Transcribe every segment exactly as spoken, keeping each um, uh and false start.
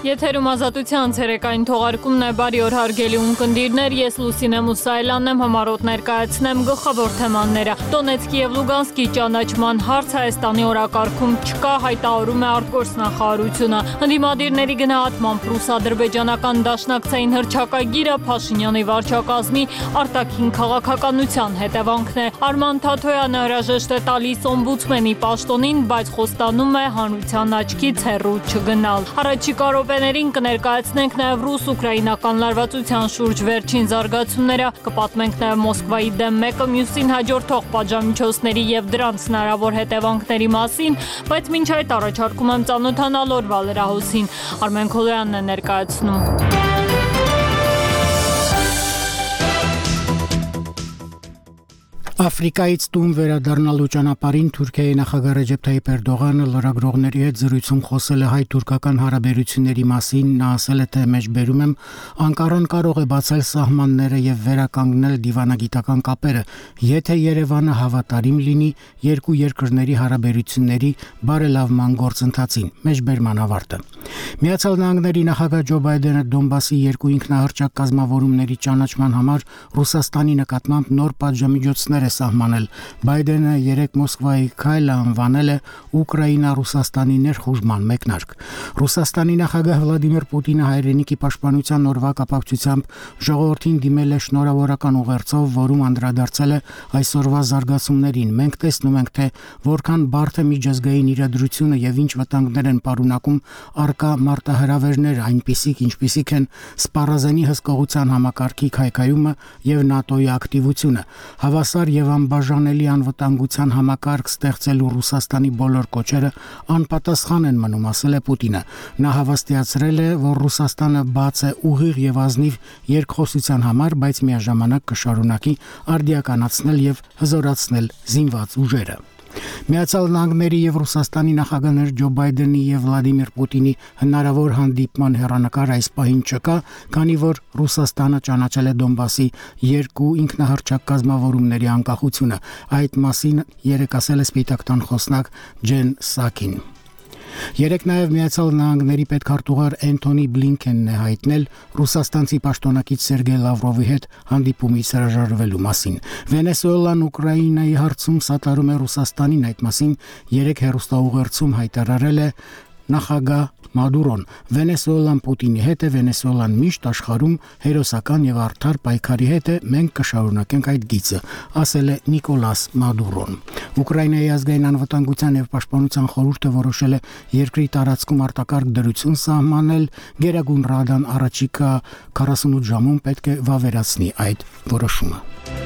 Եթերում ազատության ցերեկային թողարկումն է, բարի օր հարգելի ունկնդիրներ, ես Լուսինե Մուսայելյանն եմ, համառոտ ներկայացնեմ գլխավոր թեմաները։ Դոնեցկի և Լուգանսկի ճանաչման հարց Հայաստանի օրակարգում չկա, հայտարարում է արտգործնախարարությունը։ Ընդդիմադիրների գնահատմամբ ռուս-ադրբեջանական դաշնակցային հռչակագիրը Փաշինյանի վարչակազմի արտաքին քաղաքականության հետևանքն է։ Արման Թաթոյանը հրաժեշտ է տալիս օմբուդսմենի պաշտոնին, բայց խոստանում է հանրության աչքից հեռու չգնալ։ Առաջիկա րոպեներին կներկայացնենք նաև ռուս-ուկրաինական լարվածության շուրջ վերջին զարգացումները, կպատմենք նաև Մոսկվայի դեմ մեկը մյուսին հաջորդող պատժամիջոցների և դրանց հնարավոր հետևանքների մասին, բայց մինչ այդ առաջարկում եմ ծանոթանալ օրվա լրահոսին։ Արմեն Քոլոյանն է ներկայացնում։ Աֆրիկայից տուն վերադառնալու ճանապարհին Թուրքիայի նախագահ Ռեջեփ Թայիփ Էրդողանը լրագրողների հետ զրույցում խոսել է հայ-թուրքական հարաբերությունների մասին, նա ասել է, թե մեջբերում եմ Անկարան կարող է բացել սահմանները եւ վերականգնել դիվանագիտական կապերը, եթե Երևանը հավատարիմ լինի երկու երկրների հարաբերությունների բարելավման գործընթացին։ Մեջբերման ավարտը։ Միացյալ Նահանգների նախագահ Ջո Բայդենը Դոնբասի երկու ինքնահռչակ կազմավորումների ճանաչման համար Ռուսաստանի նկատմամբ նոր պատժամիջոցներ սահմանել։ Բայդենը երեկ Մոսկվայի քայլը անվանել է Ուկրաինա-Ռուսաստանի ներխուժման մեկնարկ։ Ռուսաստանի նախագահ Վլադիմիր Պուտինը հայրենիքի պաշտպանության օրվա կապակցությամբ ժողովրդին դիմել է շնորհավորական ուղերձով, որում անդրադարձել է այսօրվա զարգացումներին։ Մենք տեսնում ենք, թե որքան բարդ է միջազգային իրադրությունը եւ ինչ վտանգներ են պարունակում արկա մարտահրավերներ, այնպիսիք, ինչպիսիք են սպառազենի հսկողության համակարգի քայքայումը եւ ՆԱՏՕ-ի ակտիվությունը։ Հավասար եւ անբաժանելի անվտանգության համակարգ ստեղծելու Ռուսաստանի բոլոր կոչերը անպատասխան են մնում, ասել է Պուտինը։ Նա հավաստիացրել է, որ Ռուսաստանը բաց է ուղիղ եւ ազնիվ երկխոսության համար, բայց միաժամանակ կշարունակի արդիականացնել եւ հզորացնել զինված ուժերը։ Միացյալ Նահանգների եւ Ռուսաստանի նախագահներ Ջո Բայդենի եւ Վլադիմիր Պուտինի հնարավոր հանդիպման հեռանկար այս պահին չկա, քանի որ Ռուսաստանը ճանաչել է Դոնբասի երկու ինքնահռչակ կազմավորումների անկախությունը։ Այդ մասին երեկ ասել է Սպիտակ տան խոսնակ Ջեն Սաքին։ Երեկ նաև Միացյալ Նահանգների պետքարտուղար Էնթոնի Բլինքենն է հայտնել ռուսաստանցի պաշտոնակից Սերգեյ Լավրովի հետ հանդիպումից հրաժարվելու մասին։ Վենեսուելան Ուկրաինայի հարցում սատարում է Ռուսաստանին, այդ մասին երեկ հեռուստաուղերձում հայտարարել է նախագահ Մադուրոն։ Վենեսուելան Պուտինի հետ է, Վենեսուելան միշտ աշխարհում հերոսական եւ արդար պայքարի հետ է, մենք կշարունակենք այդ գիծը, ասել է Նիկոլաս Մադուրոն։ Ուկրաինայի ազգային անվտանգության եւ պաշտպանության խորհուրդը որոշել է երկրի տարածքում արտակարգ դրություն սահմանել, Գերագույն Ռադան առաջիկա քառասունութ ժամում պետք է վավերացնի այդ որոշումը։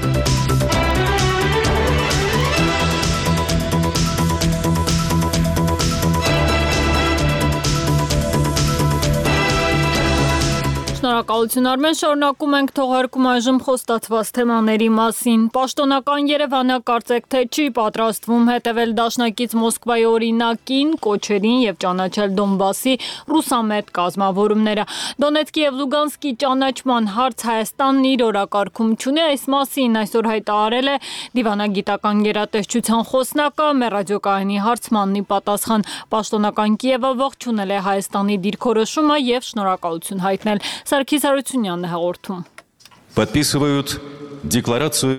Շնորհակալություն Արմեն, շարունակում ենք թողարկում այժմ խոստացված թեմաների մասին։ Պաշտոնական Երևանը կարծեք թե չի պատրաստվում հետևել դաշնակից Մոսկվայի օրինակին, կոչերին եւ ճանաչել Դոնբասի ռուսամետ կազմավորումները։ Դոնեցկի եւ Լուգանսկի ճանաչման հարց Հայաստանն իր օրակարգում չունի, այս մասին այսօր հայտարարել է դիվանագիտական գերատեսչության խոսնակը, մեր ռադիոկայանի հարցմանն ի պատասխան պաշտոնական Կիևը ողջունել է Հայաստանի դիրքորոշումը եւ շնորհակալություն հայտնել։ Սարգիս Հարությունյանն է հաղորդում։ Подписывают декларацию.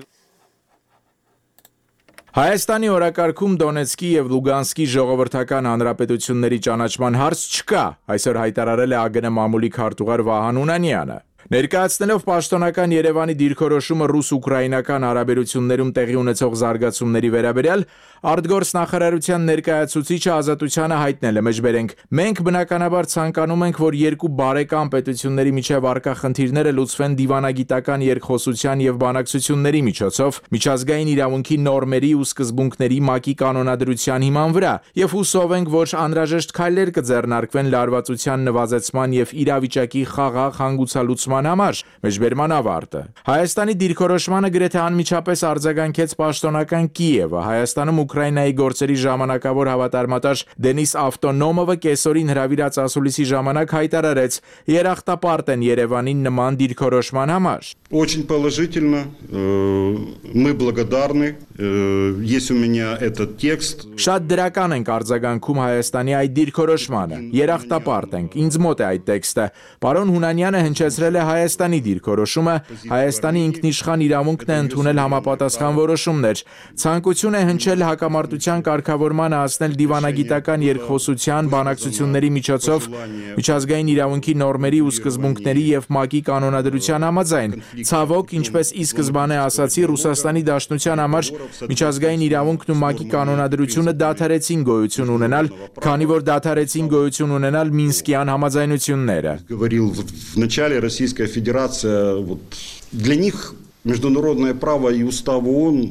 Հայաստանի օրակարգում Դոնեցկի եւ Լուգանսկի ժողովրդական հանրապետությունների ճանաչման հարց չկա, այսօր հայտարարել է ԱԳՆ մամուլի քարտուղար Վահան Ունանյանը։ Ներկայացնելով պաշտոնական Երևանի դիրքորոշումը ռուս-ուկրաինական հարաբերություններում տեղի ունեցող զարգացումների վերաբերյալ, արտգործնախարարության ներկայացուցիչը Ազատությանը հայտնել է մեջբերենք. մենք բնականաբար ցանկանում ենք, որ երկու բարեկամ պետությունների միջև առկա խնդիրները լուծվեն դիվանագիտական երկխոսության եւ բանակցությունների միջոցով, միջազգային իրավունքի նորմերի ու սկզբունքների ՄԱԿ-ի կանոնադրության հիման վրա, եւ հուսով ենք, որ անհրաժեշտ քայլեր կձեռնարկվեն լարվածության նվազեցման եւ իրավիճակի խաղաղ հանգուցալուծման դիրքորոշման համար մեջբերման ավարտը։ Հայաստանի դիրքորոշմանը գրեթե անմիջապես արձագանքեց պաշտոնական Կիևը։ Հայաստանում Ուկրաինայի գործերի ժամանակավոր հավատարմատար Դենիս Ավտոնոմովը կեսօրին հրավիրած ասուլիսի ժամանակ հայտարարեց՝ երախտապարտ են Երևանին նման դիրքորոշման համար։ Очень положительно. Мы благодарны. Есть у меня этот текст. Շատ դրական ենք արձագանքում Հայաստանի այդ դիրքորոշմանը։ Երախտապարտ ենք։ Ինձ մոտ է այդ տեքստը։ Պարոն Հունանյանը հնչեցրել է Հայաստանի դիրքորոշումը, Հայաստանի ինքնիշխան իրավունքն է ընդունել համապատասխան որոշումներ։ Ցանկություն է հնչել հակամարտության կարգավորմանը հասնել դիվանագիտական երկխոսության, բանակցությունների միջոցով միջազգային իրավունքի նորմերի ու սկզբունքների եւ ՄԱԿ-ի կանոնադրության համաձայն։ Ցավոք, ինչպես ի սկզբանե ասացի, Ռուսաստանի Դաշնության համար միջազգային իրավունքն ու ՄԱԿ-ի կանոնադրությունը դադարեցին գոյություն ունենալ, քանի որ դադարեցին գոյություն ունենալ Մինսկյան համաձայնությունները։ Говорил в начале Российская Федерация, вот для них международное право и устав ООН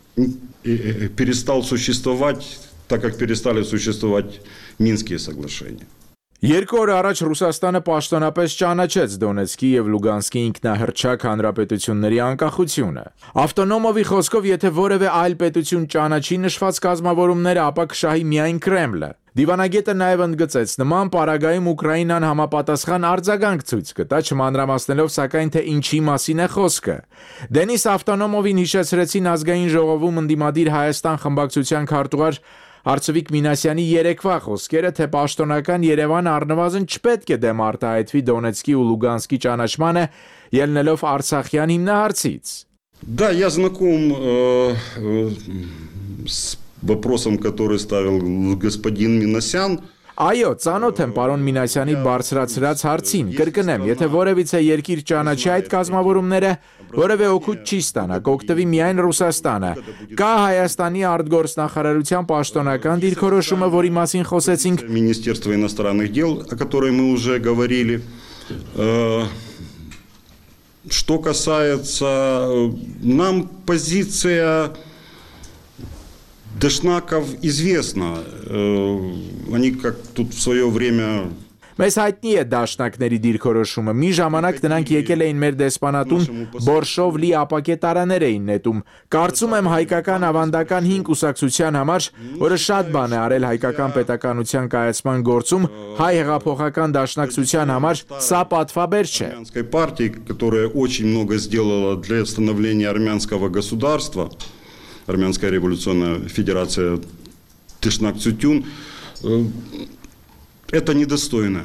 перестал существовать, так как перестали существовать Минские соглашения. Երկու օր առաջ Ռուսաստանը պաշտոնապես ճանաչեց Դոնեցկի եւ Լուգանսկի ինքնահռչակ հանրապետությունների անկախությունը։ Ավտոնոմովի խոսքով, եթե որևէ այլ պետություն ճանաչի նշված կազմավորումները, ապա կշահի միայն Կրեմլը։ Դիվանագետը նաև ընդգծեց, նման պարագայում Ուկրաինան համապատասխան արձագանք ցույց կտա, չմանրամասնելով սակայն թե ինչի մասին է խոսքը։ Դենիս Ավտոնոմովին հիշեցրեցին ազգային ժողովում ընդդիմադիր Հայաստան խմբակցության քարտուղար Արծվիկ Մինասյանի երեկվա խոսքերը, թե պաշտոնական Երևանը առնվազն չպետք է դեմ արտահայտվի Դոնեցկի ու Լուգանսկի ճանաչմանը, ելնելով Արցախյան հիմնահարցից։ Да, я знаком э, э, с вопросом, который ставил господин Минасян. Այո, ծանոթ եմ պարոն Մինասյանի բարձրացրած հարցին, կրկնեմ, եթե որևիցե երկիր ճանաչի այդ կազմավորումները, որևէ օգուտ չի ստանա, կօգտվի միայն Ռուսաստանը։ Կա Հայաստանի արտգործնախարարության պաշտոնական դիրքորոշումը, որի մասին խոսեցինք։ Министерство иностранных дел, о которой мы уже говорили. Что касается нам, позиция Дашнаков известна. Они как тут в свое время... Մեզ հայտնի է դաշնակների դիրքորոշումը։ Մի ժամանակ նրանք եկել էին մեր դեսպանատուն, բորշով լի ապակե տարաներ էին նետում։ Կարծում եմ հայկական ավանդական հին կուսակցության համար, որը շատ բան է արել հայկական պետականության կայացման գործում, հայ հեղափոխական դաշնակցության համար սա պատվաբեր չէ։ Армянской партии, которая очень много сделала для становления армянского государства, Армянская революционная федерация Тышнак-Цютюн, это недостойно.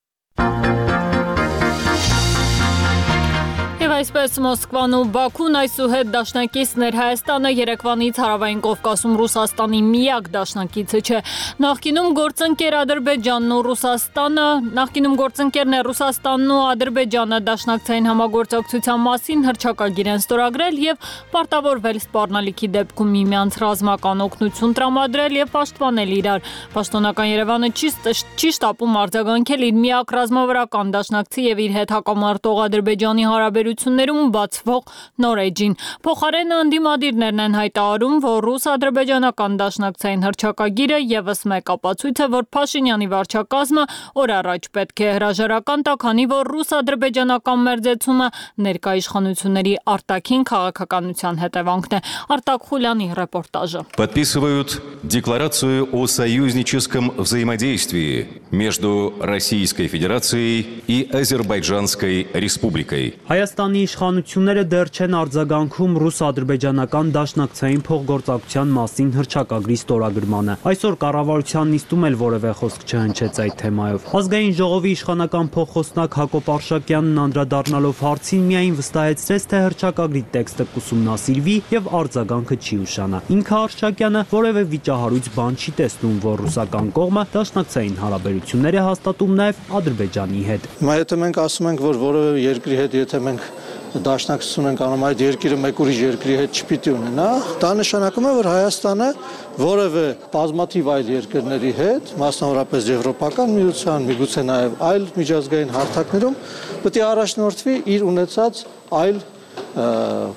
Այսպես Մոսկվան ու Բաքուն այսուհետ դաշնակիցներ Հայաստանը Երևանից հարավային Կովկասում Ռուսաստանի միակ դաշնակիցը չէ։ Նախկինում գործընկեր Ադրբեջանն ու Ռուսաստանը, նախկինում գործընկերներ Ռուսաստանն ու Ադրբեջանը դաշնակցային համագործակցության մասին հռչակագիր են ստորագրել եւ պարտավորվել սպառնալիքի դեպքում միմյանց ռազմական օգնություն տրամադրել եւ պաշտպանել իրար։ Պաշտոնական Երևանը չի չի շտապում արձագանքել իր միակ ռազմավարական դաշնակցի եւ իր հետ հակամարտող Ադրբեջանի հարաբերությունների ում բացվող նոր էջին։ Փոխարենը ընդդիմադիրներն են հայտարարում, որ ռուս-ադրբեջանական դաշնակցային հռչակագիրը եւս մեկ ապացույց է, որ Փաշինյանի վարչակազմը օր առաջ պետք է հրաժարական տա, քանի որ ռուս-ադրբեջանական մերձեցումը ներկա իշխանությունների արտաքին քաղաքականության հետևանքն է։ Արտակ Խուլյանի ռեպորտաժը։ Подписывают декларацию о союзническом взаимодействии между Российской Федерацией и Азербайджанской Республикой. Հայաստանի իշխանությունները դեռ չեն արձագանքում ռուս-ադրբեջանական դաշնակցային փոխգործակցության մասին հռչակագրի ստորագրմանը։ Այսօր կառավարության նիստում էլ որևէ խոսք չհնչեց այդ թեմայով։ Ազգային ժողովի իշխանական փոխխոսնակ Հակոբ Արշակյանն անդրադառնալով հարցին միայն վստահեցրեց, թե հռչակագրի տեքստը կուսումնասիրվի եւ արձագանքը չի ուշանա։ Ինքը Արշակյանը որևէ վիճահարույց բան չի տեսնում, որ ռուսական կողմը դաշնակցային հարաբերություններ է հաստատում նաեւ Ադրբեջանի հետ։ Հիմա եթե մենք ասում ենք, որ որևէ երկրի հետ եթե մենք դաշնակցություն ենք անում, այդ երկիրը մեկ ուրիշ երկրի հետ չպիտի ունենա, դա նշանակում է, որ Հայաստանը որևէ բազմաթիվ այլ երկրների հետ, մասնավորապես Եվրոպական միության, միգուցե նաև այլ միջազգային հարթակներում, պետք է առաջնորդվի իր ունեցած այլ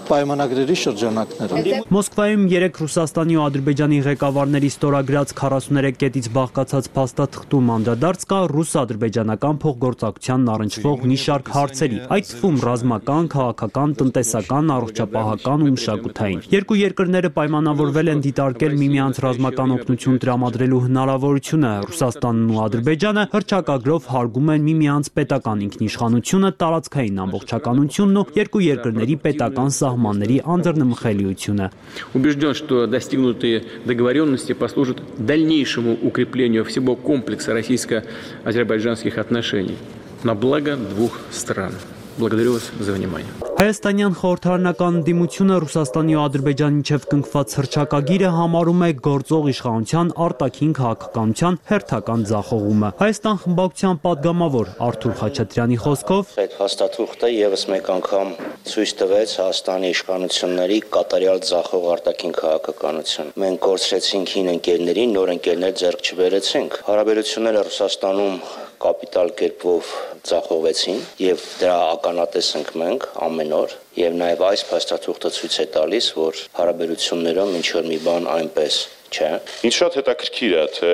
պայմանագրերի շրջանակներում։ Մոսկվայում երեք Ռուսաստանի ու Ադրբեջանի ղեկավարների ստորագրած քառասուներեք կետից բաղկացած փաստաթղթում անդրադարձ կա ռուս-ադրբեջանական փոխգործակցությանն առնչվող մի շարք հարցերի, այդ թվում ռազմական, քաղաքական, տնտեսական, առողջապահական ու մշակութային։ Երկու երկրները պայմանավորվել են դիտարկել միմյանց ռազմական օգնություն տրամադրելու հնարավորությունը։ Ռուսաստանն ու Ադրբեջանը հռչակագրով հարգում են միմյանց պետական ինքնիշխանությունը, տարածքային ամբողջականությունն ու երկու երկրների պետական սահմանների անդրնմխելիությունը։ Убежден, что достигнутые договоренности послужат дальнейшему укреплению всего комплекса российско-азербайджанских отношений на благо двух стран. Благодарю вас за внимание. Հայաստանյան խորհրդարանական դիմությունը Ռուսաստանի ու Ադրբեջանի միջև կնքված հռչակագիրը համարում է գործող իշխանության արտաքին քաղաքականության հերթական ձախողումը։ Հայաստան խմբակցության падգամավոր Արթուր Խաչատրյանի խոսքով այդ փաստաթուղթը եւս մեկ անգամ ցույց տվեց Հայաստանի իշխանությունների կատարյալ ձախող արտաքին քաղաքականություն։ Մենք կորցրեցինք հին ընկերներին, նոր ընկերներ ձեռք չբերեցինք։ Հարաբերությունները Ռուսաստանում կապիտալ կերպով ձախողվեցին եւ դրա ականատես ենք մենք ամեն օր եւ նաեւ այս փաստաթուղթը ցույց է տալիս, որ հարաբերություններում ինչ որ մի բան այնպես չէ։ Ինձ շատ հետաքրքիր է, թե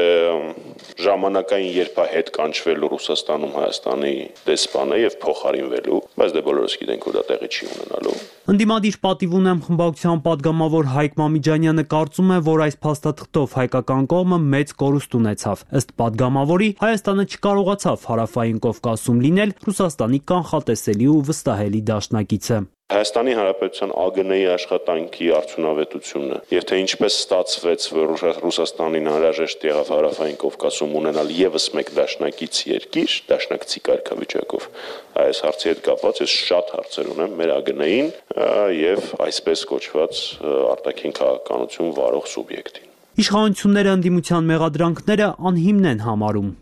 ժամանակային երբ է հետ կանչվելու Ռուսաստանում Հայաստանի դեսպանը եւ փոխարինվելու, բայց դե բոլորս գիտենք, որ դա տեղի չի ունենալու։ Ընդդիմադիր պատիվ ունեմ խմբակցության падգամավոր Հայկ Մամիջանյանը կարծում է, որ այս փաստաթղթով հայկական կողմը մեծ կորուստ ունեցավ։ Ըստ падգամավորի Հայաստանը չկարողացավ Հարավային Կովկասում լինել Ռուսաստանի կանխատեսելի ու վստահելի դաշնակիցը։ Հայաստանի Հանրապետության ԱԳՆ-ի աշխատանքի արդյունավետությունը եւ թե ինչպես ստացվեց, որ Ռուսաստանին անհրաժեշտ եղավ Հարավային Կովկասում ունենալ եւս մեկ դաշնակից երկիր, դաշնակցի կարգավիճակով, այս հարցի հետ կապված ես շատ հարցեր ունեմ մեր ԱԳՆ-ին եւ այսպես կոչված արտաքին քաղաքականություն վարող սուբյեկտին։ Իշխանությունները ընդդիմության մեղադրանքները անհիմն են համարում։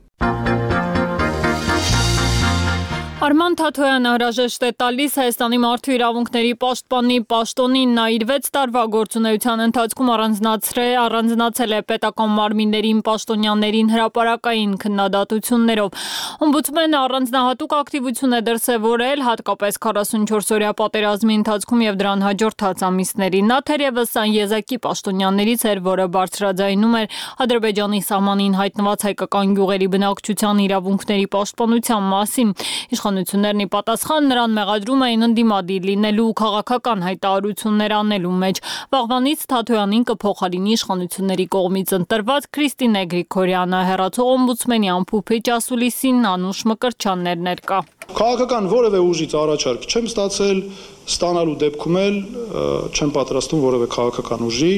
Արման Թաթոյանը հրաժեշտ է տալիս Հայաստանի մարդու իրավունքների պաշտպանի պաշտոնին, նա իր վեց տարվա գործունեության ընթացքում առանձնացրել է պետական մարմիններին պաշտոնյաներին հրապարակային քննադատություններով։ Օմբուդսմենը առանձնահատուկ ակտիվություն է դրսևորել հատկապես քառասունչորս-օրյա պատերազմի ընթացքում եւ դրան հաջորդած ամիսներին։ Նա թերևս այն եզակի պաշտոնյաներից էր, որը բարձրաձայնում էր Ադրբեջանի սահմանին հայտնված հայկական գյուղերի բնակչության իրավունքների պաշտպանության մասին։ Իշխանություններն ի պատասխան նրան մեղադրում էին ընդդիմադիր լինելու ու քաղաքական հայտարարություններ անելու մեջ։ Վաղվանից Թաթոյանին կփոխարինի իշխանությունների կողմից ընտրված Քրիստինե Գրիգորյանը, հեռացող օմբուդսմենի ամփոփիչ ասուլիսին Անուշ Մկրտչյաններ ներկա։ Քաղաքական որևէ ուժից առաջարկ չեմ ստացել, ստանալու դեպքում էլ չեմ պատրաստում որևէ քաղաքական ուժի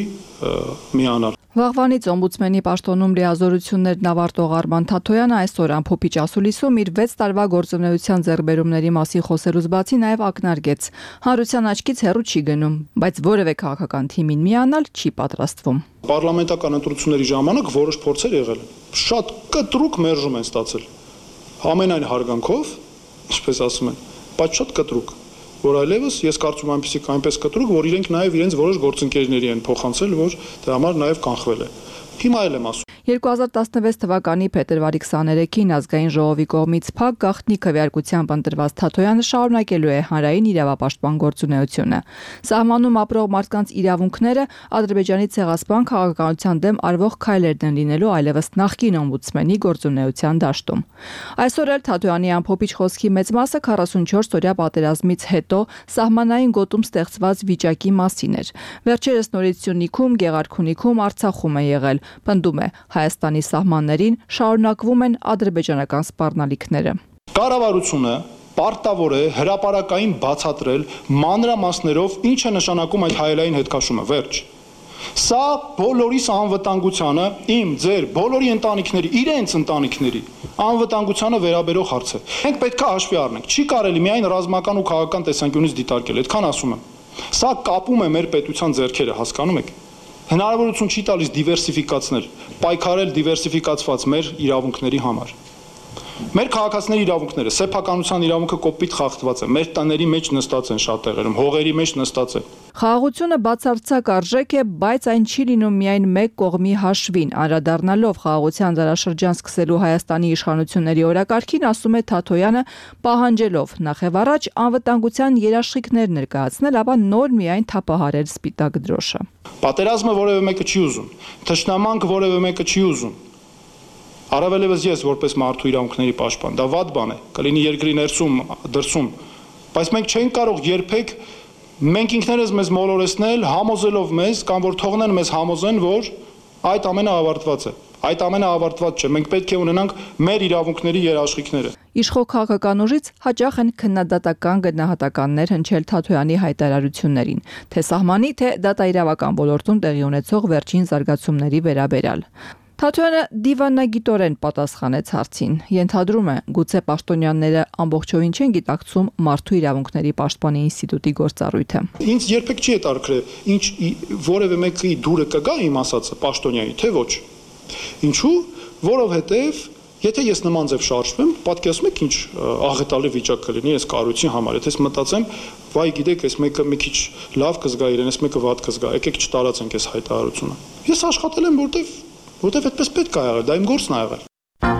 միանալ։ Վաղվանից օմբուդսմենի պաշտոնում լիազորություններն ավարտող Արման Թաթոյանը այսօր ամփոփիչ ասուլիսում իր վեց տարվա գործունեության ձեռքբերումների մասին խոսելուց բացի նաև ակնարկեց. հանրության աչքից հեռու չի գնում, բայց որևէ քաղաքական թիմին միանալ չի պատրաստվում։ Պարլամենտական ընտրությունների ժամանակ որոշ փորձեր եղել են։ Շատ կտրուկ մերժում են ստացել։ Ամենայն հարգանքով, ինչպես ասում են, բայց շատ կտրուկ, որ այլևս ես կարծում եմ այնպեսի այնպես կտրուկ, որ իրենք նաև իրենց որոշ գործընկերների են փոխանցել, որ դրա համար նաև կանխվել է։ Հիմա էլ եմ ասում։ երկու հազար տասնվեց թվականի փետրվարի քսաներեքին ազգային ժողովի կողմից փակ գաղտնի քվեարկությամբ ընտրված Թաթոյանը շարունակելու է հանրային իրավապաշտպան գործունեությունը։ Սահմանում ապրող մարդկանց իրավունքները Ադրբեջանի ցեղասպան քաղաքականության դեմ արվող քայլերն են լինելու այլևս նախկին օմբուդսմենի գործունեության դաշտում։ Այսօր էլ Թաթոյանի ամփոփիչ խոսքի մեծ մասը քառասունչորս-օրյա պատերազմից հետո սահմանային գոտում ստեղծված վիճակի մասին էր։ Վերջերս Նորիցյունիքում, Գեղարքունիքում, Արցախում է եղել, պնդում է Հայաստանի սահմաններին շարունակվում են ադրբեջանական սպառնալիքները։ Կառավարությունը պարտավոր է հրապարակային բացատրել մանրամասներով ինչ է նշանակում այդ հայելային հետքաշումը, վերջ։ Սա բոլորիս անվտանգությանը, իմ, ձեր, բոլորի ընտանիքների, իրենց ընտանիքների անվտանգությանը վերաբերող հարց է։ Մենք պետք է հաշվի առնենք, չի կարելի միայն ռազմական ու քաղաքական տեսանկյունից դիտարկել, այդքան ասում եմ։ Սա կապում է մեր պետության ձեռքերը, հասկանում եք։ Հնարավորություն չի տալիս դիվերսիֆիկացնել, պայքարել դիվերսիֆիկացված մեր իրավունքների համար։ Մեր քաղաքացիների իրավունքները, սեփականության իրավունքը կոպիտ խախտված է։ Մեր տների մեջ նստած են շատ տեղերում, հողերի մեջ նստած են։ Խաղաղությունը բացարձակ արժեք է, բայց այն չի լինում միայն մեկ կողմի հաշվին։ Անդրադառնալով խաղաղության դարաշրջան սկսելու Հայաստանի իշխանությունների օրակարգին, ասում է Թաթոյանը, պահանջելով նախևառաջ անվտանգության երաշխիքներ ներկայացնել, ապա նոր միայն թափահարել սպիտակ դրոշը։ Պատերազմը որևէ մեկը չի ուզում, թշնամանքը որևէ մեկը չի ուզում։ Առավելևս ես որպես մարդու իրավունքների պաշտպան, դա վատ բան է, կլինի երկրի ներսում, դրսում, բայց մենք չենք կարող երբեք մենք ինքներս մեզ մոլորեցնել, համոզելով մեզ կամ որ թողնեն մեզ համոզեն, որ այդ ամենը ավարտված է։ Այդ ամենը ավարտված չէ, մենք պետք է ունենանք մեր իրավունքների երաշխիքները։ Իշխող քաղաքական ուժից հաճախ են քննադատական գնահատականներ հնչել Թաթոյանի հայտարարություններին, թե սահմանի, թե դատաիրավական ոլորտում տեղի ունեցող վերջին զարգացումների վերաբերյալ։ Թաթոյանը դիվանագիտորեն պատասխանեց հարցին։ Ենթադրում է, գուցե պաշտոնյաները ամբողջովին չեն գիտակցում մարդու իրավունքների պաշտպանի ինստիտուտի գործառույթը։ Ինձ երբեք չի հետաքրքրել, ինչ որևէ մեկի դուրը կգա իմ ասածը պաշտոնյայի, թե ոչ։ Ինչու՞, որովհետև եթե ես նման ձև շարժվեմ, պատկերացնում եք ինչ աղետալի վիճակ կլինի այս կառույցի համար, եթե ես մտածեմ, վայ գիտեք, այս մեկը մի քիչ լավ կզգա իրեն, այս մեկը վատ կզգա, եկեք չտարածենք այս հայտարարությունը։ Ես աշխատել եմ, որտեվ որտեվ այդպես պետք է եղել, դա իմ գործն է եղել։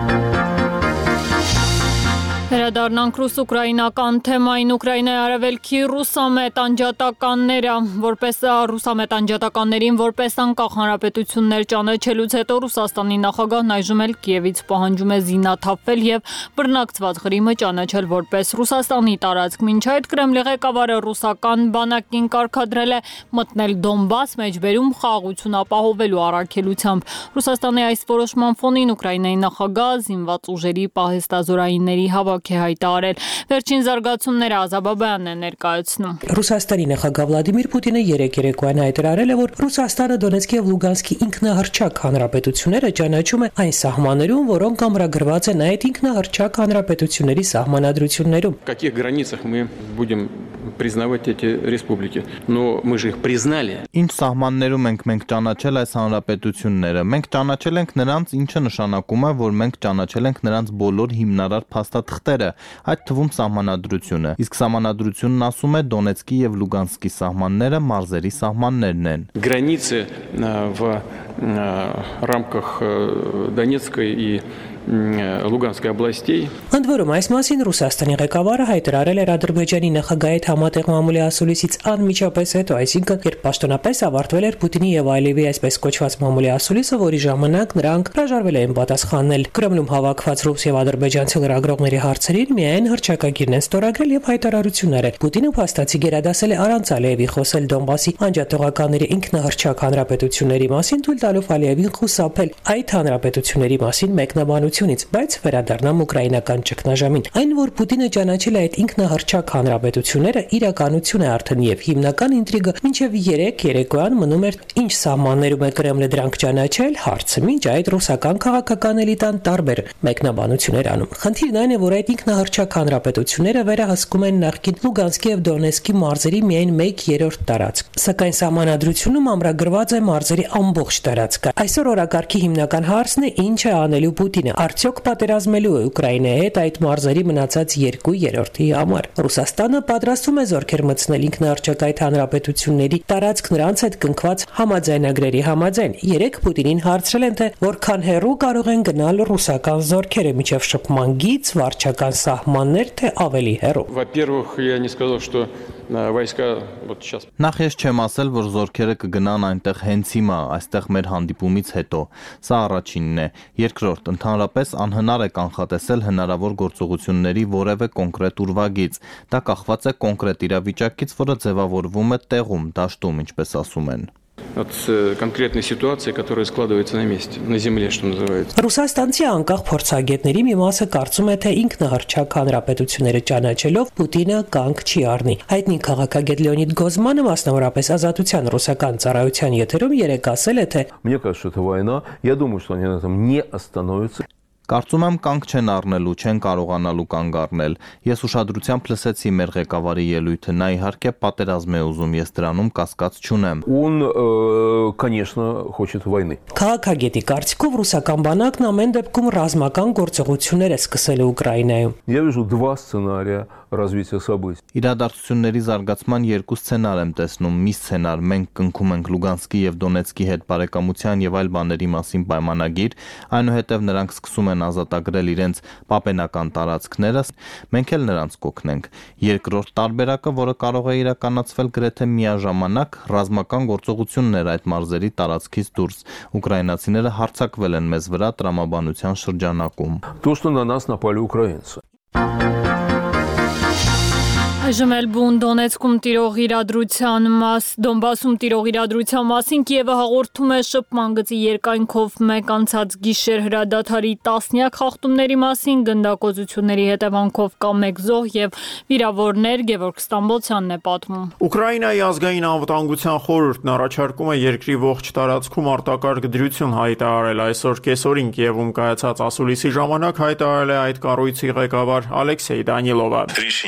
Վերադառնանք ռուս-ուկրաինական թեմային Ուկրաինայի արևելքի ռուսամետ անջատականները, որպես ռուսամետ անջատականներին որպես անկախ հանրապետություններ ճանաչելուց հետո Ռուսաստանի նախագահն այժմ էլ Կիևից պահանջում է զինաթափվել եւ բռնակցված Ղրիմը ճանաչել որպես Ռուսաստանի տարածք։ Մինչ այդ Կրեմլի ղեկավարը ռուսական բանակին կարգադրել է մտնել Դոնբաս մեջբերում խաղաղություն ապահովելու առաքելությամբ։ Ռուսաստանի այս որոշման ֆոնին Ուկրաինայի նախագահ զինված ուժերի պահեստազորայինների հավաք է հայտարարել։ Վերջին զարգացումները Ազաբաբյանն է ներկայացնում։ Ռուսաստանի նախագահ Վլադիմիր Պուտինը երեկ երեկոյան հայտարարել է, որ Ռուսաստանը Դոնեցկի եւ Լուգանսկի ինքնահռչակ հանրապետությունները ճանաչում է այն սահմաններում, որոնք ամրագրված են այդ ինքնահռչակ հանրապետությունների սահմանադրություններում։ В каких границах мы будем признавать эти республики? Но мы же их признали. Ինչ սահմաններում ենք մենք ճանաչել այս հանրապետությունները։ Մենք ճանաչել ենք նրանց, ինչը նշանակում է, որ մենք ճանաչել ենք նրանց բոլոր հիմնարար փաստաթղթերը, այդ թվում սահմանադրությունը։ Իսկ սահմանադրությունն ասում է Դոնեցկի եւ Լուգանսկի սահմանները մարզերի սահմաններն են։ Границы в рамках Донецкой и Լուգանսկի областей։ Ընդ որում այս մասին Ռուսաստանի ղեկավարը հայտարարել էր Ադրբեջանի նախագահի հետ համատեղ մամուլի ասուլիսից անմիջապես հետո, այսինքն երբ պաշտոնապես ավարտվել էր Պուտինի եւ Ալիևի այսպես կոչված մամուլի ասուլիսը, որի ժամանակ նրանք հրաժարվել էին պատասխանել։ Կրեմլում հավաքված ռուս եւ ադրբեջանցի լրագրողների հարցերին միայն հռչակագիրն են ստորագրել եւ հայտարարություններ։ Պուտինը փաստացի գերադասել է առանց Ալիևի խոսել Դոնբասի անջատողականների ինքնահռչակ հանրապետությունների մասին, թույլ տալով Ալիևին խուսափել այդ հանրապետությունների մասին մեկնաբանություն, բայց վերադառնամ ուկրաինական ճգնաժամին։ Այն, որ Պուտինը ճանաչել է այդ ինքնահռչակ հանրապետությունները, իրականություն է արդեն եւ հիմնական ինտրիգը մինչեւ երեք երեկոյան մնում էր ինչ սահմաններում է Կրեմլը դրանք ճանաչել, հարցը մինչ այդ ռուսական քաղաքական էլիտան տարբեր մեկնաբանություններ անում։ Խնդիրն այն է, որ այդ ինքնահռչակ հանրապետությունները վերահսկում են նախկին Լուգանսկի եւ Դոնեցկի մարզերի միայն մեկ երրորդ տարածք։ Սակայն սահմանադրությունում ամրագրված է մարզերի ամբողջ տարածքը։ Այսօր օրակարգի հիմնական հարցն է ինչ է անելու Պուտինը։ Արդյոք պատերազմելու է Ուկրաինայի հետ այդ մարզերի մնացած երկու երրորդի համար։ Ռուսաստանը պատրաստվում է զորքեր մտցնել ինքնահռչակ այդ հանրապետությունների տարածք նրանց հետ կնքված համաձայնագրերի համաձայն։ Երեք Պուտինին հարցրել են, թե որքան հեռու կարող են գնալ ռուսական զորքերը միջև շփման գիծ, վարչական սահմաններ, թե ավելի հեռու։ Во-первых, я не сказал, что войска вот сейчас. Նախ ես չեմ ասել, որ զորքերը կգնան այնտեղ հենց հիմա, այստեղ մեր հանդիպումից հետո։ Սա առաջինն է։ Երկրորդ, ընդհանրապես անհնար է կանխատեսել հնարավոր գործողությունների որևէ կոնկրետ ուրվագիծ։ Դա կախված է կոնկրետ իրավիճակից, որը ձևավորվում է տեղում, դաշտում, ինչպես ասում են։ От конкретной ситуации, которая складывается на месте, на земле, что называется. Ռուսաստանցի անկախ փորձագետների մի մասը կարծում է, թե ինքնահռչակ հանրապետությունները ճանաչելով Պուտինը կանգ չի առնի։ Հայտնի քաղաքագետ Լեոնիդ Գոզմանը, մասնավորապես Ազատության ռուսական ծառայության եթերում երեկ ասել է, թե Мне кажется, это война. Я думаю, что они на этом не остановятся. Կարծում եմ կանգ չեն առնելու, չեն կարողանալու կանգ առնել։ Ես ուշադրությամբ լսեցի մեր ղեկավարի ելույթը, նա իհարկե պատերազմ է ուզում, ես դրանում կասկած չունեմ։ Он, конечно, хочет войны. Քաղաքագետի կարծիքով ռուսական բանակն ամեն դեպքում ռազմական գործողություններ է սկսել Ուկրաինայում։ Я вижу два сценария развития событий. Իրադարձությունների զարգացման երկու սցենար եմ տեսնում։ Մի սցենար մենք կնքում ենք Լուգանսկի եւ Դոնեցկի հետ բարեկամության եւ այլ բաների մասին պայմանագիր, այնուհետեւ նրանք սկսում են ազատագրել իրենց պապենական տարածքները, մենք էլ նրանց կօգնենք։ Երկրորդ տարբերակը, որը կարող է իրականացվել գրեթե միաժամանակ, ռազմական գործողություններ այդ մարզերի տարածքից դուրս։ Ուկրաինացիները հարձակվել են մեզ վրա տրամաբանության շրջանակում։ То, что на нас напали украинцы. Այժմ էլ բուն Դոնեցկում տիրող իրադրության մաս, Դոնբասում տիրող իրադրության մասին Կիևը հաղորդում է շփման գծի երկայնքով մեկ անցած գիշեր հրադադարի տասնյակ խախտումների մասին, գնդակոծությունների հետևանքով կա մեկ զոհ եւ վիրավորներ, Գևորգ Ստամբոլցյանն է պատմում։ Ուկրաինայի ազգային անվտանգության խորհուրդն առաջարկում է երկրի ողջ տարածքում արտակարգ դրություն հայտարարել այսօր կեսօրին Կիևում կայացած ասուլիսի ժամանակ հայտարարել է այդ կառույցի ղեկավար Ալեքսեյ Դանիլովը։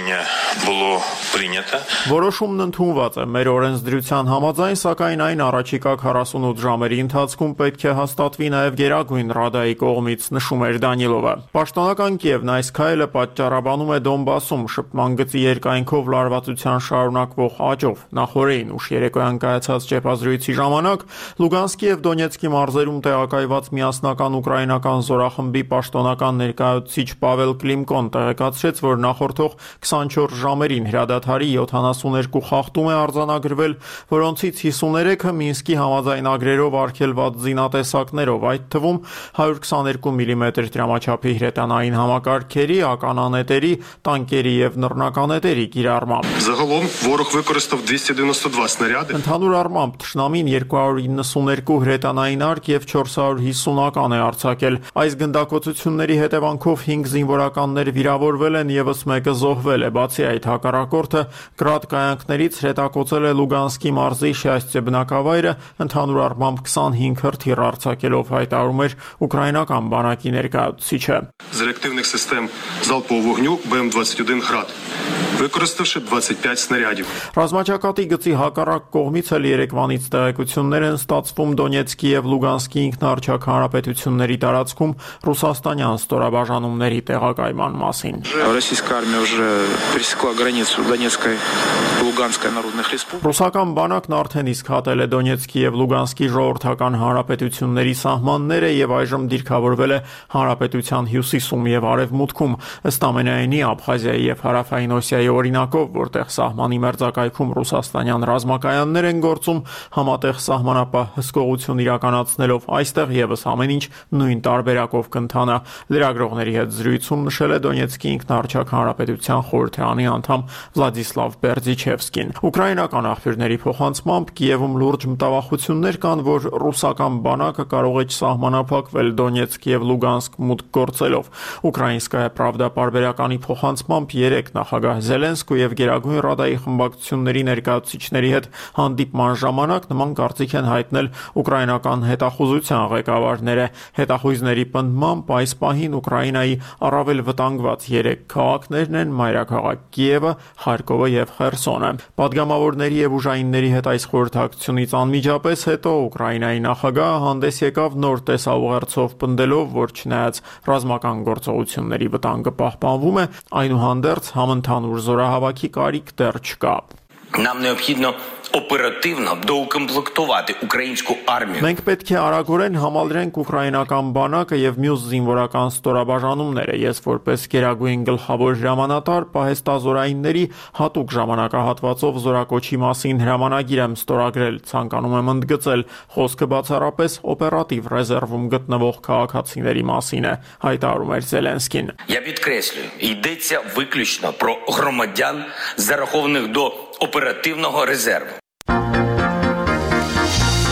Որոշումն ընդունված է մեր օրենսդրության համաձայն, սակայն այն առաջիկա քառասունութ ժամերի ընթացքում պետք է հաստատվի նաև Գերագույն Ռադայի կողմից, նշում էր Դանիլովը։ Պաշտոնական Կիևն այս քայլը պատճառաբանում է Դոնբասում շփման գծի երկայնքով լարվածության շարունակվող աճով։ Նախորդին ուշ երեկոյան կայացած ճեպազրույցի ժամանակ Լուգանսկի եւ Դոնեցկի մարզերում տեղակայված միասնական ուկրաինական զորախմբի պաշտոնական ներկայացուցիչ Պավել Կլիմկոն տեղեկացրեց, որ նախորդող քսանչորս ժամերին հրադադարի յոթանասուներկու խախտում է արձանագրվել, որոնցից հիսուներեքը Մինսկի համաձայնագրերով արգելված զինատեսակներով, այդ թվում հարյուր քսաներկու միլիմետր դրամաչափի հրետանային համակարգերի, ականանետերի, տանկերի եւ նռնականետերի կիրառմամբ։ Загалом ворог використав двісті дев'яносто два снаряди. Ընդհանուր առմամբ թշնամին երկու հարյուր իննսուներկու հրետանային արկ եւ չորս հարյուր հիսուն ական է արձակել։ Այս գնդակոծությունների հետևանքով հինգ զինվորականներ վիրավորվել են, եւս մեկը զոհվել է։ Բացի այդ, հակառակորդը գրադ կայանքներից հրետակոծել է Լուգանսկի մարզի Շյաստյե բնակավայրը, ընդհանուր առմամբ քսանհինգ հրթիռ արձակելով, հայտարարում էր ուկրաինական բանակի ներկայացուցիչը։ З реактивних систем залпового вогню Б М двадцять один «Град», використавши двадцять п'ять снарядів. Ռազմաճակատի գծի հակառակ կողմից էլ երեկվանից տեղեկություններ են ստացվում Դոնեցկի եւ Լուգանսկի ինքնաառաջակ հանրապետությունների տարածքում ռուսաստանյան ստորաբաժանումների տեղակայման մասին։ Российская армия уже пересекла границу Донецкой и Луганской народных республик. Ռուսական բանակն արդեն իսկ հատել է Դոնեցկի եւ Լուգանսկի ժողովրդական հանրապետությունների սահմանները եւ այժմ դիրքավորվել է հանրապետության հյուսիսում եւ արևմուտքում, ըստ ամենայնի Աբխազիայի եւ Հարավային Օսիայի օրինակով, որտեղ սահմանի մերձակայքում ռուսաստանյան ռազմակայաններ են գործում, համատեղ սահմանապահ հսկողություն իրականացնելով այստեղ եւս ամեն ինչ նույն տարբերակով կընթանա։ Լրագրողների հետ զրույցում նշել է Դոնեցկի ինքնաառաջակ հանրապետության խորհրդարանի անդամ Վլադիսլավ Բերձիչևսկին։ Ուկրաինական աղբյուրների փոխանցմամբ Կիևում լուրջ մտավախություններ կան, որ ռուսական բանակը կարող է չսահմանափակվել Դոնեցկ եւ Լուգանսկ մուտք գործելով։ Ուկրաինսկայա Պրավդա պարբերականի փոխանցմամբ երեք նախագահ Զելենսկու եւ Գերագույն Ռադայի խմբակցությունների ներկայացուցիչների հետ հանդիպման ժամանակ նման կարծիք են հայտնել ուկրաինական հետախուզության ղեկավարները։ Հետախույզների պնդմամբ այս պահին Ուկրաինայի առավել վտանգված երեք քաղաքներն են մայրաքաղաք Կիևը, Խարկովը եւ Խերսոնը։ Պատգամավորների եւ ուժայինների հետ այս խորհրդակցությունից անմիջապես հետո Ուկրաինայի նախագահը հանդես եկավ նոր տեսաուղերձով պնդելով, որ չնայած ռազմական գործողությունների վտանգը պահպանվում է, այնուհանդերձ համընդհանուր զորահավաքի կարիք դեռ չկա։ Нам необхідно оперативно доукомплектувати українську армію. Մենք պետք է արագորեն համալրենք ուկրաինական բանակը եւ մյուս զինվորական ստորաբաժանումները։ Ես որպես Գերագույն գլխավոր հրամանատար պահեստազորայինների հատուկ ժամանակահատվածով զորակոչի մասին հրամանագիր եմ ստորագրել, ցանկանում եմ ընդգծել, խոսքը բացառապես օպերատիվ ռեզերվում գտնվող քաղաքացիների մասին է, հայտարարում էր Զելենսկին։ Я підкреслюю, йдеться виключно про громадян, зарахованих до оперативного резерву.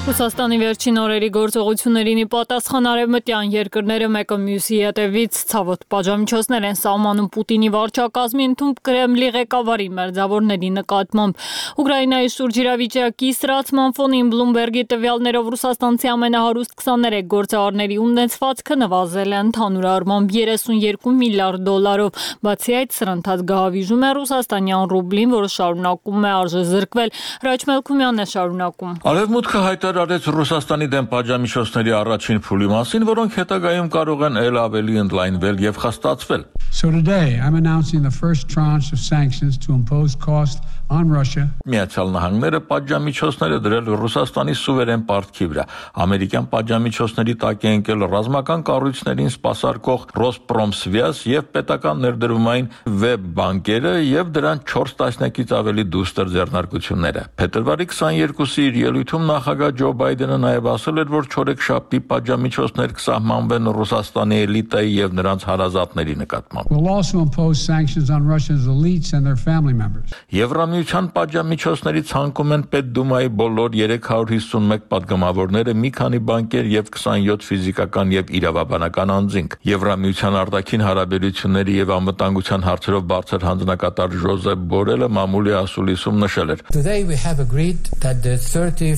Ռուսաստանի վերջին օրերի գործողություններին ի պատասխան արևմտյան երկրները մեկը մյուսի հետևից ցավոտ պատժամիջոցներ են սահմանում Պուտինի վարչակազմի ընդունակ Կրեմլի ղեկավարի մերձավորների նկատմամբ։ Ուկրաինայի շուրջ իրավիճակի սրացման ֆոնին Բլումբերգի տվյալներով ռուսաստանցի ամենահարուստ քսաներեք գործարարների ունեցվածքը նվազել է ընդհանուր առմամբ երեսունյոթ միլիարդ դոլարով։ Բացի այդ, սրընթաց գահավիժում է ռուսաստանյան ռուբլին, որը շարունակում է արժեզրկվել։ Հրաչ Մելքումյանն է շարունակում։ Արևմուտքը հայտարարեց Ռուսաստանի դեմ պատժամիջոցների առաջին փուլի մասին, որոնք հետագայում կարող են ել ավելի ընդլայնվել եւ խստացվել։ So today I'm announcing the first tranche of sanctions to impose cost on Russia. Միացյալ Նահանգները պատժամիջոցները դրել Ռուսաստանի սուվերեն պարտքի վրա։ Ամերիկյան պատժամիջոցների տակ է ընկել ռազմական կառույցներին սպասարկող Ռոսպրոմսվիազ եւ պետական ներդրումային վեբ բանկերը եւ դրան չորս տասնյակից ավելի դուստր ձեռնարկությունները։ Փետրվարի քսաներկուսի իր ելույթում նախագահ Ջո Բայդենը նաեւ ասել էր, որ չորեքշաբթի պատժամիջոցներ կսահմանվեն Ռուսաստանի էլիտայի եւ նրանց հարազատների նկատմամբ։ We'll also impose sanctions on Russia's elites and their family members. Եվրամիության պատժամիջոցների ցանկում են Պետդումայի բոլոր երեք հարյուր հիսունմեկ падգամավորները, մի քանի բանկեր եւ քսանյոթ ֆիզիկական եւ իրավաբանական անձինք։ Եվրամիության արտաքին հարաբերությունների եւ անվտանգության հարցերով բարձր հանձնակատար Ժոզեփ Բորելը մամուլի ասուլիսում նշել էր. Today we have agreed that the thirty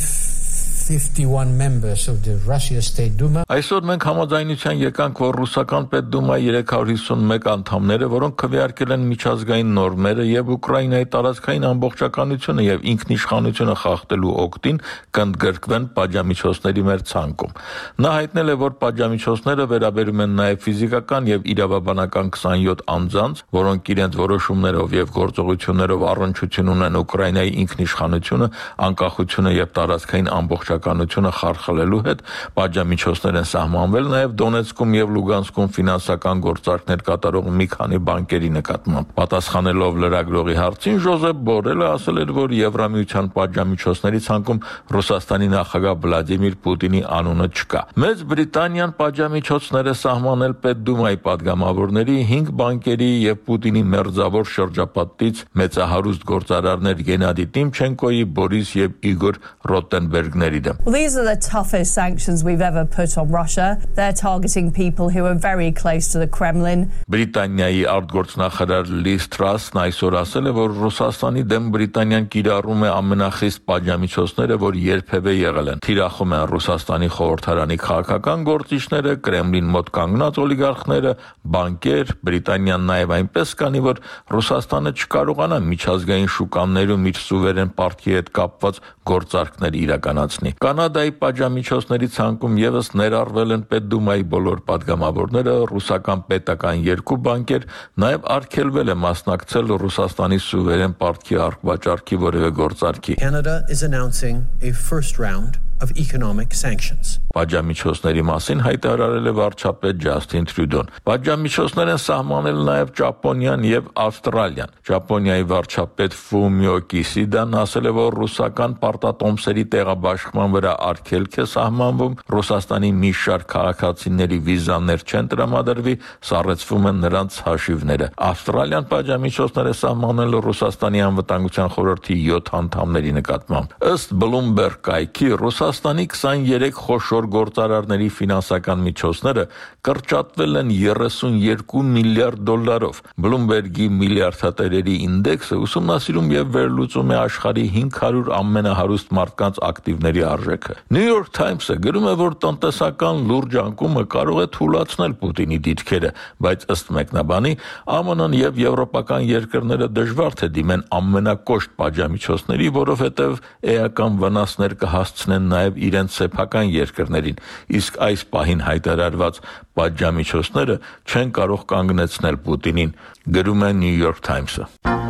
fifty-one members of the Russia State Duma. Այսօր մենք համաձայնության եկանք, որ ռուսական Պետդումայի երեք հարյուր հիսունմեկ անդամները, որոնք քվեարկել են միջազգային նորմերը եւ Ուկրաինայի տարածքային ամբողջականությունը եւ ինքնիշխանությունը խախտելու օգտին, կընդգրկվեն պատժամիջոցների մեր ցանկում։ Նա հայտնել է, որ պատժամիջոցները վերաբերում են նաեւ ֆիզիկական եւ իրավաբանական քսանյոթ անձանց, որոնք իրենց որոշումներով եւ գործողություններով առնչություն ունեն Ուկրաինայի ինքնիշխանությունը, անկախությունը եւ տարածքային ամբողջականությունը խարխլելու հետ, պատժամիջոցներ են սահմանվել նաև Դոնեցկում եւ Լուգանսկում ֆինանսական գործարքներ կատարող մի քանի բանկերի նկատմամբ։ Պատասխանելով լրագրողի հարցին, Ժոզեփ Բորելը ասել էր, որ Եվրամիության պատժամիջոցների ցանկում Ռուսաստանի նախագահ Վլադիմիր Պուտինի անունը չկա։ Մեծ Բրիտանիան պատժամիջոցներ է սահմանել Պետդումայի падգամավորների, հինգ բանկերի եւ Պուտինի մերձավոր շրջապատից մեծահարուստ գործարարներ Գենադի Տիմչենկոյի, Բորիս եւ Իգոր Ռոտենբերգների դեմ։ Well, these are the toughest sanctions we've ever put on Russia. They're targeting people who are very close to the Kremlin. Բրիտանիայի արտգործնախարար Լիզ Թրասն այսօր ասել է, որ Ռուսաստանի դեմ Բրիտանիան կիրառում է ամենախիստ պատժամիջոցները, որ երբևէ եղել են։ Թիրախում են Ռուսաստանի խորհրդարանի քաղաքական գործիչները, Կրեմլին մոտ կանգնած օլիգարխները, բանկեր, Բրիտանիան նաև այնպես կանի, որ Ռուսաստանը չկարողանա միջազգային շուկաներում իր սուվերեն պարտքի հետ կապված գործարքներ իրականացնի։ Կանադայի պատժամիջոցների ցանկում եւս ներառվել են Պետդումայի բոլոր падգամավորները, ռուսական պետական երկու բանկեր, նաև արգելվել է մասնակցել Ռուսաստանի սուվերեն պարտքի արգվաճառքի որևէ գործարքի։ Canada is announcing a first round of economic sanctions. Պատժամիջոցների մասին հայտարարել է վարչապետ Ջասթին Տրյուդոն։ Պատժամիջոցներ են սահմանել նաև Ճապոնիան եւ Ավստրալիան։ Ճապոնիայի վարչապետ Ֆումիո Կիսիդան ասել է, որ ռուսական պարտատոմսերի տեղաբաշխման վրա արգելք է սահմանվում, Ռուսաստանի մի շարք քաղաքացիների վիզաներ չեն տրամադրվի, սառեցվում են նրանց հաշիվները։ Ավստրալիան պատժամիջոցներ է սահմանել Ռուսաստանի անվտանգության խորհրդի յոթ անդամների նկատմամբ։ Ըստ Bloomberg կայքի Ռուսաստանի քսաներեք խոշոր գործարարների ֆինանսական միջոցները կրճատվել են երեսունյոթ միլիարդ դոլարով։ Bloomberg-ի միլիարդատերերի ինդեքսը ուսումնասիրում եւ վերլուծում է աշխարհի հինգ հարյուր ամենահարուստ մարդկանց ակտիվների արժեքը։ New York Times-ը գրում է, որ տնտեսական լուրջ անկումը կարող է թուլացնել Պուտինի դիրքերը, բայց ըստ մեկնաբանի Α M N-ն եւ եվրոպական երկրները դժվար թե դիմեն ամենակոշտ պատժամիջոցների, որովհետեւ էական վնասներ կհասցնեն նաև իրենց սեփական երկրներին, իսկ այս պահին հայտարարված պատժամիջոցները չեն կարող կանգնեցնել Պուտինին, գրում է New York Times-ը։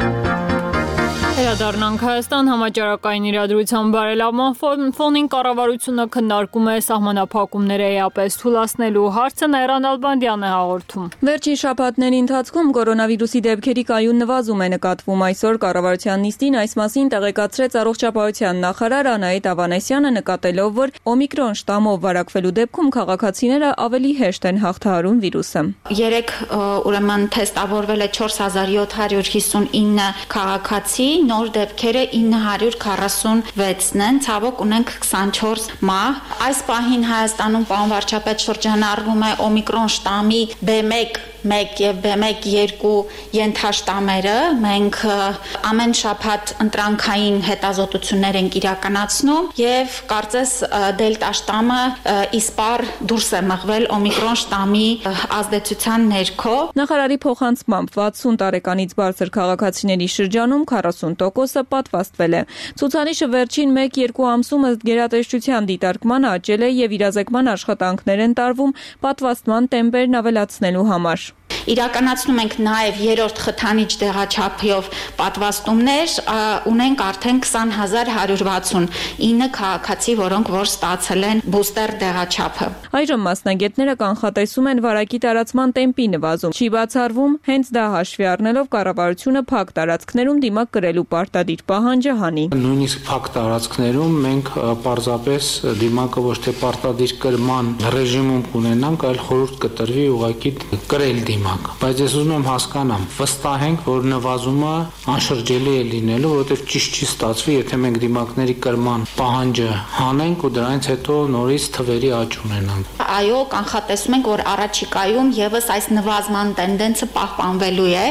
Վերադառնանք Հայաստան համաճարակային իրադրության բարելավման ֆոնին կառավարությունը քննարկում է սահմանափակումները էապես թուլացնելու հարցը Նաիրա Նալբանդյանն է հաղորդում։ Վերջին շաբաթների ընթացքում կորոնավիրուսի դեպքերի կայուն նվազում է նկատվում։ Այսօր կառավարության նիստին այս մասին տեղեկացրեց առողջապահության նախարար Անահիտ Ավանեսյանը, նկատելով, որ օմիկրոն շտամով վարակվելու դեպքում քաղաքացիները ավելի հեշտ են հաղթահարում վիրուսը։ Երեք ուրեմն թեստավորվել է չորս հազար յոթ հարյուր հիսունինը քաղաքացի, նոր դեպքերը ինը հարյուր քառասունվեցն են, ցավոք ունենք քսանչորս մահ։ Այս պահին Հայաստանում պարոն վարչապետ շրջանառվում է օմիկրոն շտամի B one մեկ եւ B one two ենթաշտամերը, մենք ամեն շաբաթ ընտրանքային հետազոտություններ ենք իրականացնում եւ կարծես դելտա շտամը իսպար դուրս է մղվել օմիկրոն շտամի ազդեցության ներքո։ Նախարարի փոխանցմամբ վաթսուն տարեկանից բարձր քաղաքացիների շրջանում քառասուն տոկոսը պատվաստվել է։ Ցուցանիշը վերջին մեկ-երկու ամսում ըստ գերատեսչության դիտարկման աճել է եւ իրազեկման աշխատանքներ են տարվում պատվաստման տեմպերն ավելացնելու համար։ Իրականացնում ենք նաև երրորդ խթանիչ դեղաչափով պատվաստումներ, ունենք արդեն քսան հազար հարյուր վաթսունինը քաղաքացի, որոնք որ ստացել են բուստեր դեղաչափը։ Այժմ մասնագետները կանխատեսում են վարակի տարածման տեմպի նվազում։ Չի բացառվում հենց դա հաշվի առնելով կառավարությունը փակ տարածքներում դիմակ կրելու պարտադիր պահանջը հանի։ Նույնիսկ փակ տարածքներում մենք պարզապես դիմակը ոչ թե պարտադիր կրման ռեժիմում կունենանք, այլ խորհուրդ կտրվի ուղղակի կրել դիմակ։ Բայց ես ուզում եմ հասկանամ, վստահ ենք, որ նվազումը անշրջելի է լինելու, որովհետև ճիշտ չի ստացվի, եթե մենք դիմակների կրման պահանջը հանենք ու դրանից հետո նորից թվերի աճ ունենանք։ Այո, կանխատեսում ենք, որ առաջիկայում եւս այս նվազման տենդենսը պահպանվելու է։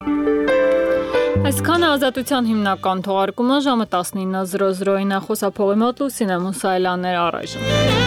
Այսքանը Ազատության հիմնական թողարկումը ժամը տասնինը զրո զրոյին է, խոսափողի մոտ Լուսինե Մուսայելյանն էր առայժմ։